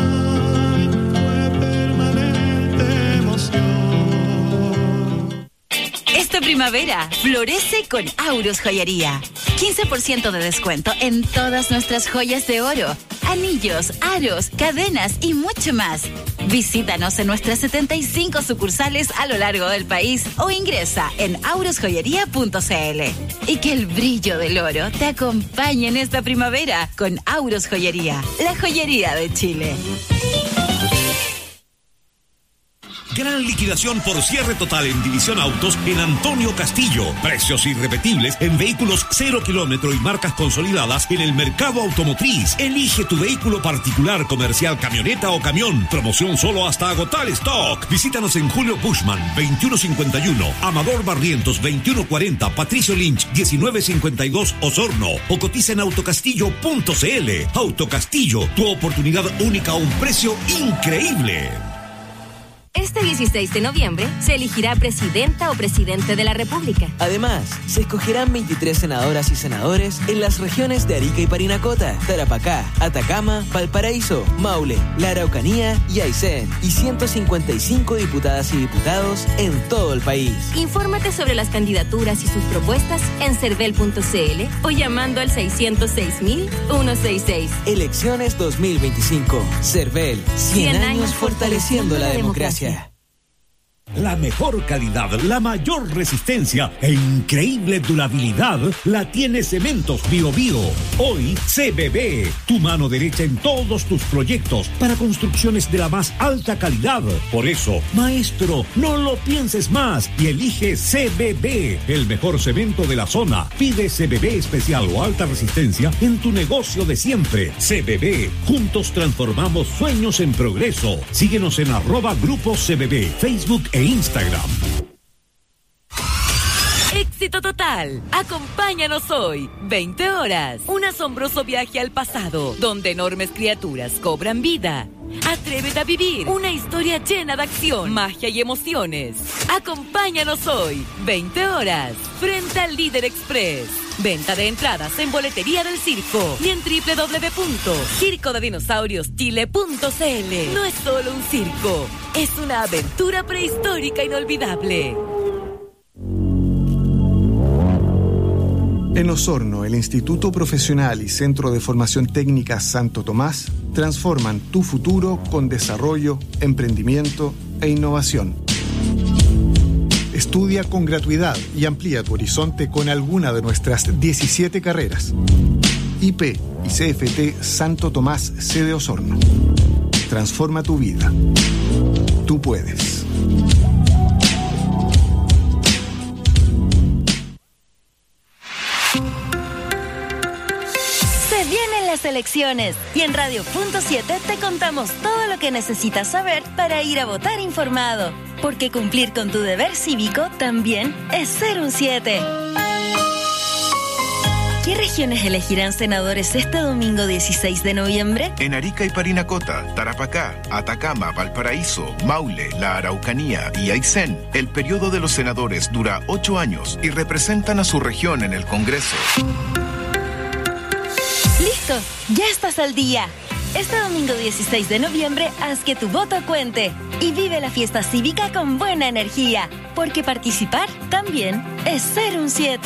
Esta primavera, florece con Auros Joyería. 15% de descuento en todas nuestras joyas de oro, anillos, aros, cadenas y mucho más. Visítanos en nuestras 75 sucursales a lo largo del país o ingresa en aurosjoyería.cl. Y que el brillo del oro te acompañe en esta primavera con Auros Joyería, la joyería de Chile. Gran liquidación por cierre total en División Autos en Antonio Castillo. Precios irrepetibles en vehículos 0 kilómetro y marcas consolidadas en el mercado automotriz. Elige tu vehículo particular, comercial, camioneta o camión. Promoción solo hasta agotar stock. Visítanos en Julio Bushman, 2151, Amador Barrientos, 2140, Patricio Lynch, 1952, Osorno. O cotiza en autocastillo.cl. Autocastillo, tu oportunidad única a un precio increíble. Este 16 de noviembre se elegirá presidenta o presidente de la República. Además, se escogerán 23 senadoras y senadores en las regiones de Arica y Parinacota, Tarapacá, Atacama, Valparaíso, Maule, la Araucanía y Aysén, y 155 diputadas y diputados en todo el país. Infórmate sobre las candidaturas y sus propuestas en cervel.cl o llamando al 606.166. Elecciones 2025. Cervel, 100 años fortaleciendo la democracia. La mejor calidad, la mayor resistencia e increíble durabilidad la tiene Cementos Biobío. Hoy, CBB, tu mano derecha en todos tus proyectos para construcciones de la más alta calidad. Por eso, maestro, no lo pienses más y elige CBB, el mejor cemento de la zona. Pide CBB especial o alta resistencia en tu negocio de siempre. CBB, juntos transformamos sueños en progreso. Síguenos en @Grupo CBB, Facebook e Instagram. Éxito total. Acompáñanos hoy, 20 horas. Un asombroso viaje al pasado, donde enormes criaturas cobran vida. Atrévete a vivir una historia llena de acción, magia y emociones. Acompáñanos hoy, 20 horas, frente al Líder Express. Venta de entradas en Boletería del Circo y en www.circodedinosaurioschile.cl. No es solo un circo, es una aventura prehistórica inolvidable. En Osorno, el Instituto Profesional y Centro de Formación Técnica Santo Tomás transforman tu futuro con desarrollo, emprendimiento e innovación. Estudia con gratuidad y amplía tu horizonte con alguna de nuestras 17 carreras. IP y CFT Santo Tomás sede Osorno. Transforma tu vida. Tú puedes. Las elecciones y en Radio.7 te contamos todo lo que necesitas saber para ir a votar informado, porque cumplir con tu deber cívico también es ser un 7. ¿Qué regiones elegirán senadores este domingo 16 de noviembre? En Arica y Parinacota, Tarapacá, Atacama, Valparaíso, Maule, la Araucanía y Aysén, el periodo de los senadores dura 8 años y representan a su región en el Congreso. ¡Listo! ¡Ya estás al día! Este domingo 16 de noviembre, haz que tu voto cuente y vive la fiesta cívica con buena energía, porque participar también es ser un 7.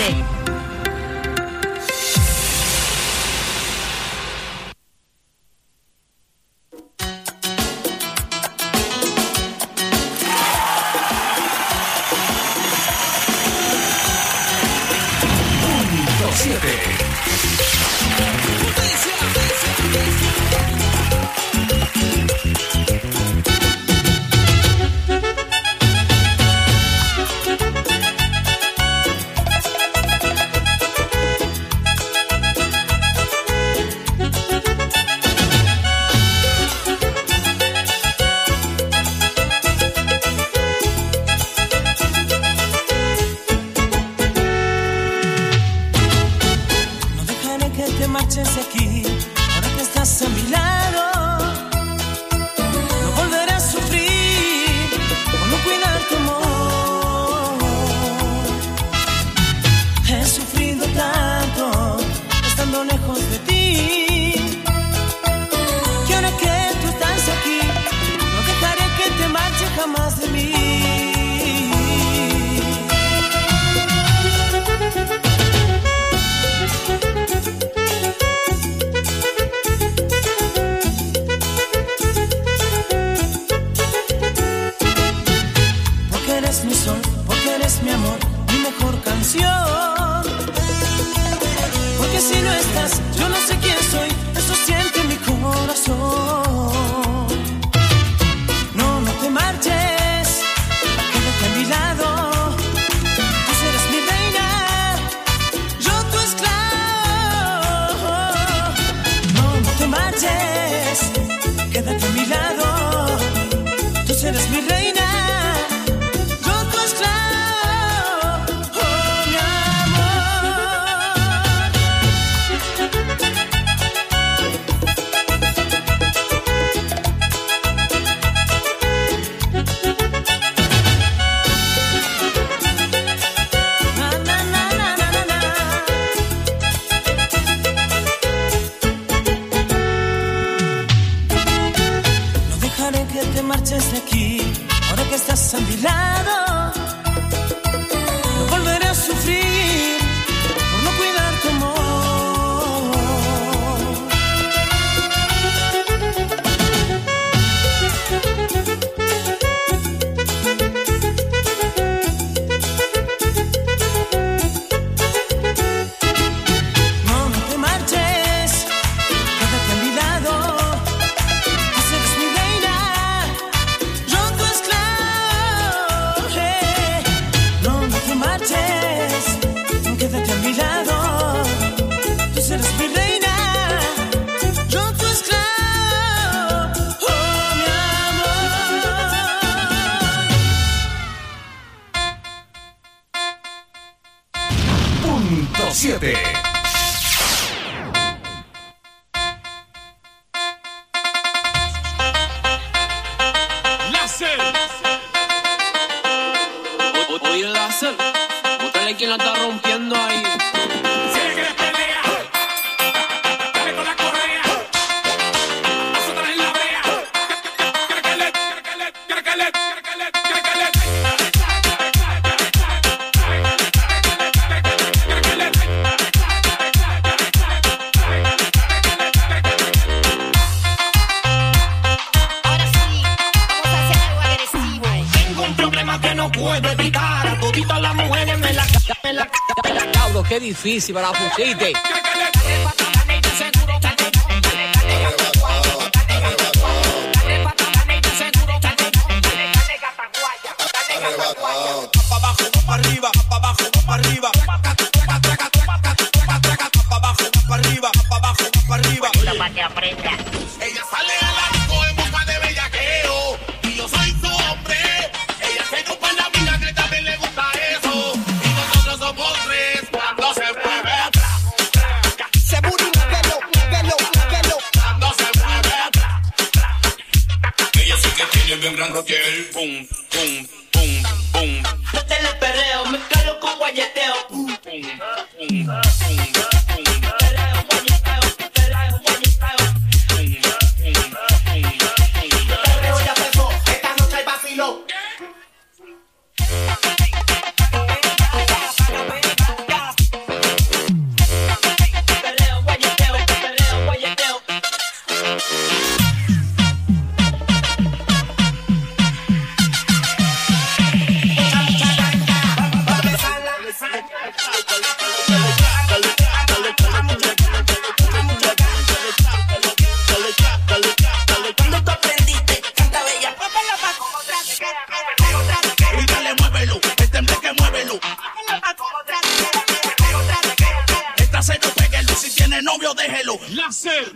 aquí, ahora que estás a mi lado. No volveré a sufrir por no cuidar tu amor. No, no te marches, quédate a mi lado. Tú eres mi reina, yo tu esclavo. No, no te marches, quédate a mi lado. Tú eres mi reina, yo tu esclavo. Oh, mi Punto 7. Láser. Oye, Láser, búscale quien la está rompiendo ahí. Si le quieres pelear, dale con la correa. Nosotros en la brea. Tengo un problema que no puedo evitar. A toditas las mujeres me la Cabro, qué difícil para la pusiste. Pa' abajo, pa' arriba, pa' abajo, pa' arriba. Pa' abajo, pa' arriba, pa' abajo, pa' arriba. Ella sale a la disco en busca de bellaqueo. Y yo soy su hombre. Ella se ocupa en la vida que también le gusta eso. Y nosotros somos tres cuando se mueve atrás. Seguro, muévelo, muévelo, muévelo. Cuando se mueve atrás. Ella sí que tiene bien gran roquel. Pum, pum, pum, pum. Métele el perreo, me calo con guayeteo. Pum, pum, pum, pum. Perreo ya empezó, esta noche hay vacilo. Perreo, guayeteo, perreo, guayeteo. Cuando tú aprendiste, canta bella. Grítale, muévelo. Este embleque, muévelo. Esta se no péguelo. Si tiene novio, déjelo. Láser.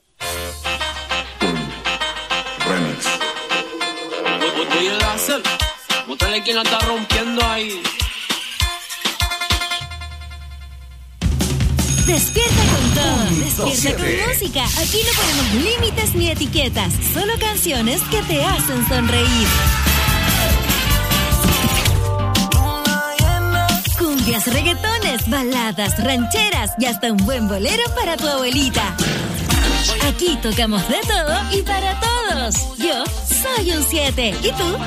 Remix. Oye, Láser, búscale quien la está rompiendo ahí. Despierta con todo, Punto despierta siete. con música. Aquí no ponemos límites ni etiquetas, solo canciones que te hacen sonreír. Cumbias, reggaetones, baladas, rancheras y hasta un buen bolero para tu abuelita. Aquí tocamos de todo y para todos. Yo soy un 7. ¿Y tú?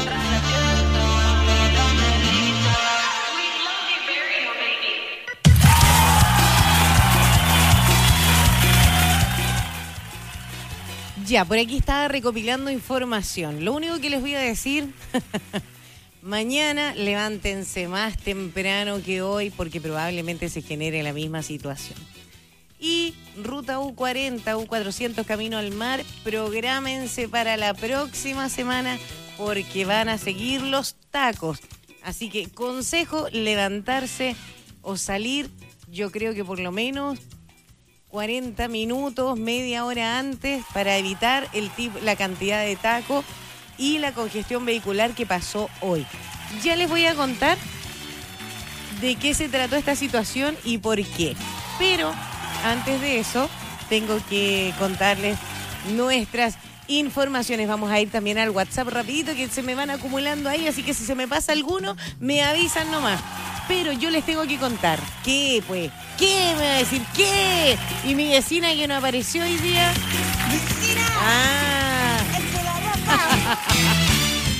Ya, por aquí estaba recopilando información. Lo único que les voy a decir, mañana levántense más temprano que hoy porque probablemente se genere la misma situación. Y ruta U40, U400 camino al mar, prográmense para la próxima semana porque van a seguir los tacos. Así que consejo, levantarse o salir, yo creo que por lo menos 40 minutos, media hora antes para evitar la cantidad de tacos y la congestión vehicular que pasó hoy. Ya les voy a contar de qué se trató esta situación y por qué. Pero antes de eso, tengo que contarles nuestras informaciones. Vamos a ir también al WhatsApp rapidito que se me van acumulando ahí, así que si se me pasa alguno, me avisan nomás. Pero yo les tengo que contar. ¿Qué, pues? ¿Qué me va a decir? ¿Qué? ¿Y mi vecina que no apareció hoy día? ¡Vecina! ¡Ah!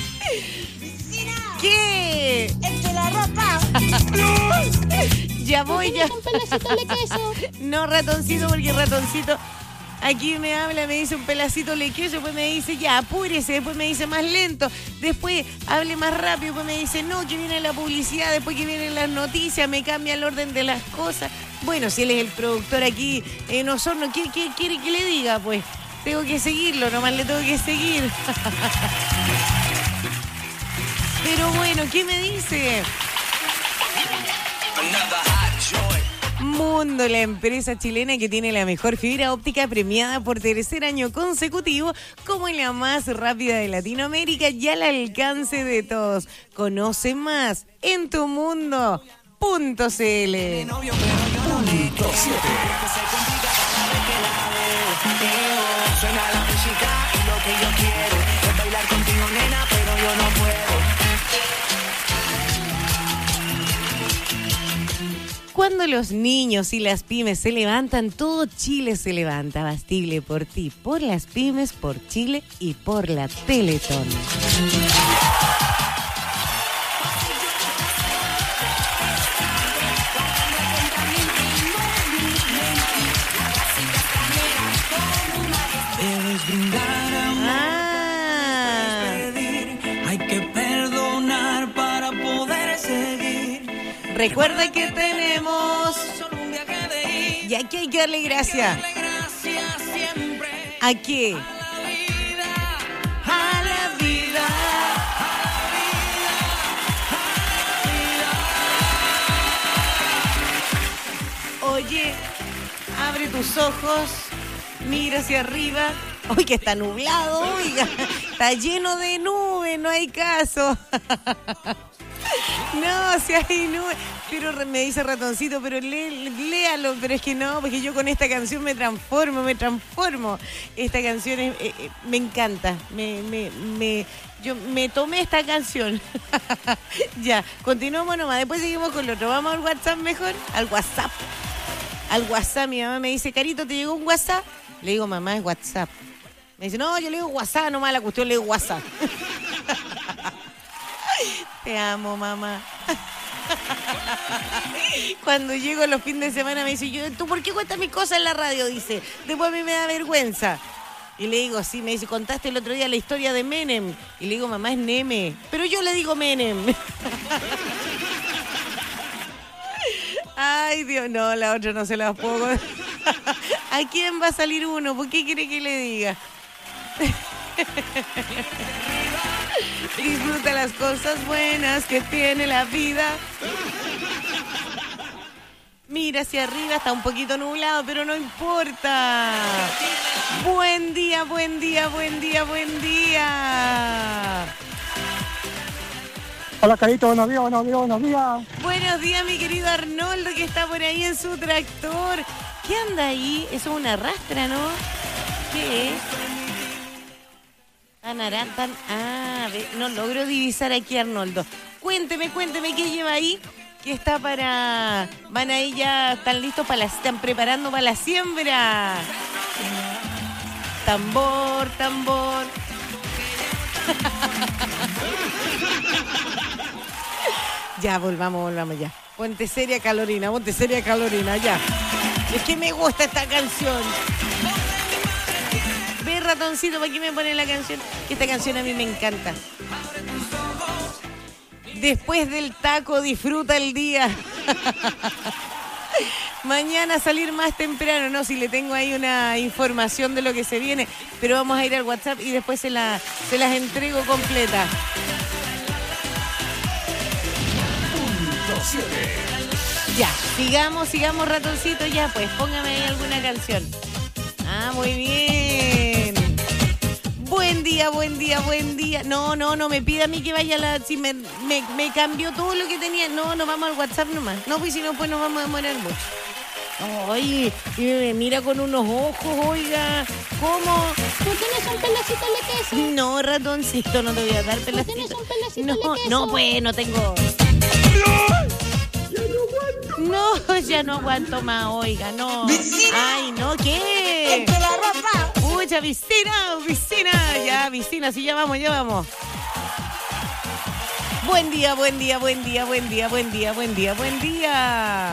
Ya voy, ya. Un pedacito de queso. No, ratoncito, porque ratoncito aquí me habla, me dice un pedacito de queso, después me dice ya, apúrese, después me dice más lento, después hable más rápido, después me dice no, que viene la publicidad, después que vienen las noticias, me cambia el orden de las cosas. Bueno, si él es el productor aquí en Osorno, ¿qué quiere que le diga? Pues tengo que seguirlo, nomás le tengo que seguir. Pero bueno, ¿qué me dice? Mundo, la empresa chilena que tiene la mejor fibra óptica premiada por tercer año consecutivo como la más rápida de Latinoamérica y al alcance de todos. Conoce más en tumundo.cl. Suena la música y lo que yo quiero es bailar contigo, nena, pero yo no puedo. Cuando los niños y las pymes se levantan, todo Chile se levanta. Bastible por ti, por las pymes, por Chile y por la Teletón. Debes brindar amor, debes pedir, hay que perdonar para poder seguir. Recuerda que tenemos... Y aquí hay que darle gracias. ¿A qué? A la vida. Oye, abre tus ojos, mira hacia arriba. Uy, que está nublado, oiga. Está lleno de nubes, no hay caso. No, si hay nubes. Pero me dice ratoncito, pero léalo. Pero es que no, porque yo con esta canción me transformo. Esta canción me encanta. Yo me tomé esta canción. Ya, continuamos nomás. Después seguimos con lo otro. Vamos al WhatsApp mejor. Al WhatsApp. Mi mamá me dice, Carito, ¿te llegó un WhatsApp? Le digo, mamá, es WhatsApp. Me dice, no, yo le digo WhatsApp, nomás la cuestión le digo WhatsApp. Te amo, mamá. Cuando llego los fines de semana me dice, ¿tú por qué cuentas mis cosas en la radio? Dice, después a mí me da vergüenza. Y le digo, sí, me dice, contaste el otro día la historia de Menem. Y le digo, mamá, es Neme. Pero yo le digo Menem. Ay, Dios, no, la otra no se la puedo. ¿A quién va a salir uno? ¿Por qué quiere que le diga? Disfruta las cosas buenas que tiene la vida. Mira hacia arriba, está un poquito nublado, pero no importa. Buen día. Hola, Carito, buenos días. Buenos días, mi querido Arnoldo, que está por ahí en su tractor. ¿Qué anda ahí? Eso es una rastra, ¿no? ¿Qué es? No logro divisar aquí, Arnoldo. Cuénteme, ¿qué lleva ahí? ¿Qué está para...? Van ahí ya, están listos están preparando para la siembra. Tambor. Ya, volvamos ya. Ponte seria, Calorina, ya. Es que me gusta esta canción. Ve, ratoncito, ¿para qué me ponen la canción? Esta canción a mí me encanta. Después del taco, disfruta el día. Mañana salir más temprano, no, si le tengo ahí una información de lo que se viene, pero vamos a ir al WhatsApp y después se las entrego completa. Ya, sigamos ratoncito, ya pues, póngame ahí alguna canción. Ah, muy bien. Buen día. No me pida a mí que vaya si me cambió todo lo que tenía. No, vamos al WhatsApp nomás. No, pues si no, pues nos vamos a demorar mucho. Ay, y me mira con unos ojos, oiga. ¿Cómo? ¿Tú tienes un pedacito de queso? No, ratoncito, no te voy a dar pedacito. ¿Tú tienes un pedacito de queso? No, pues, no tengo. No, ya no aguanto más, oiga, no. ¡Vecina! Ay, no, ¿qué? ¡Entre la ropa! Pucha, vecina. Ya, vecina, sí, ya vamos. Buen día, buen día, buen día, buen día, buen día, buen día, buen día.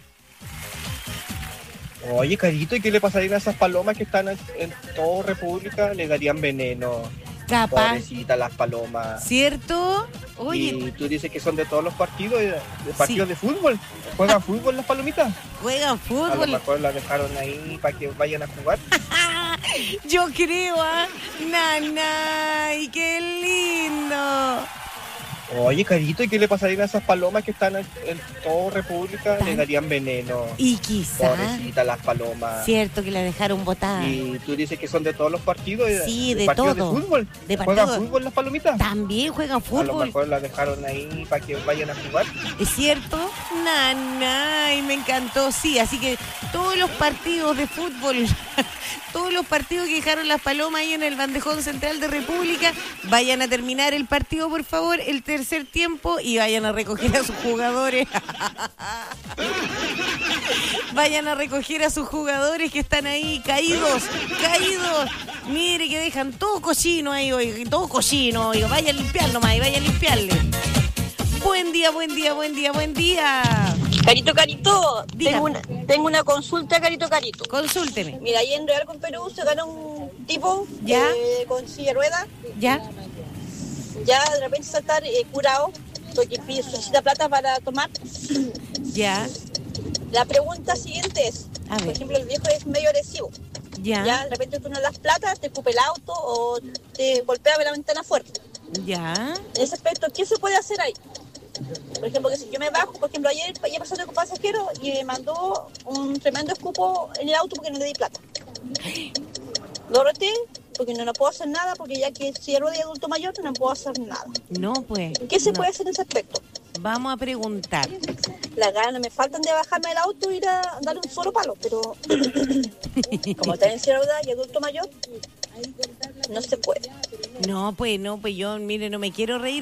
Oye, Carito, ¿y qué le pasaría a esas palomas que están en toda República? Le darían veneno. Capaz. Pobrecita las palomas. ¿Cierto? Oye. Y tú dices que son de todos los partidos, de partidos de fútbol. ¿Juegan fútbol las palomitas? Juegan A lo fútbol. mejor las dejaron ahí para que vayan a jugar. Yo creo, Nanay, qué lindo. Oye, Carito, ¿y qué le pasaría a esas palomas que están en toda República? Le darían veneno. Y quizá. Pobrecita las palomas. Cierto que la dejaron botada. Y tú dices que son de todos los partidos. Sí, de partidos todo. de fútbol. De ¿Juegan partido. fútbol las palomitas? También juegan A lo fútbol. mejor las dejaron ahí para que vayan a jugar. ¿Es cierto? Nanay, me encantó, sí. Así que todos los partidos de fútbol, todos los partidos que dejaron las palomas ahí en el bandejón central de República, vayan a terminar el partido, por favor, el tercer tiempo, y vayan a recoger a sus jugadores. Vayan a recoger a sus jugadores que están ahí caídos. Mire que dejan todo cochino ahí hoy, todo cochino hoy. Vayan a limpiar nomás y vayan a limpiarle. Buen día, buen día, buen día, buen día. Carito, tengo una consulta, Carito. Consúlteme. Mira, ahí en Real con Perú se ganó un tipo ¿Ya? Con silla de ruedas. ¿Ya? Ya de repente se está curado porque necesita plata para tomar. ¿Ya? La pregunta siguiente es, A ver. por ejemplo, el viejo es medio agresivo. ¿Ya? De repente tú no das plata, te escupe el auto o te golpea la ventana fuerte. ¿Ya? En ese aspecto, ¿qué se puede hacer ahí? Por ejemplo, que si yo me bajo, por ejemplo, ayer pasó con un pasajero y me mandó un tremendo escupo en el auto porque no le di plata. Lo reté porque no puedo hacer nada, porque ya que si el de adulto mayor no puedo hacer nada. No, pues. ¿Qué se no. puede hacer en ese aspecto? Vamos a preguntar. Las ganas me faltan de bajarme del auto y ir a dar un solo palo, pero como está en silla de ruedas y adulto mayor, no se puede. No, pues yo, mire, no me quiero reír.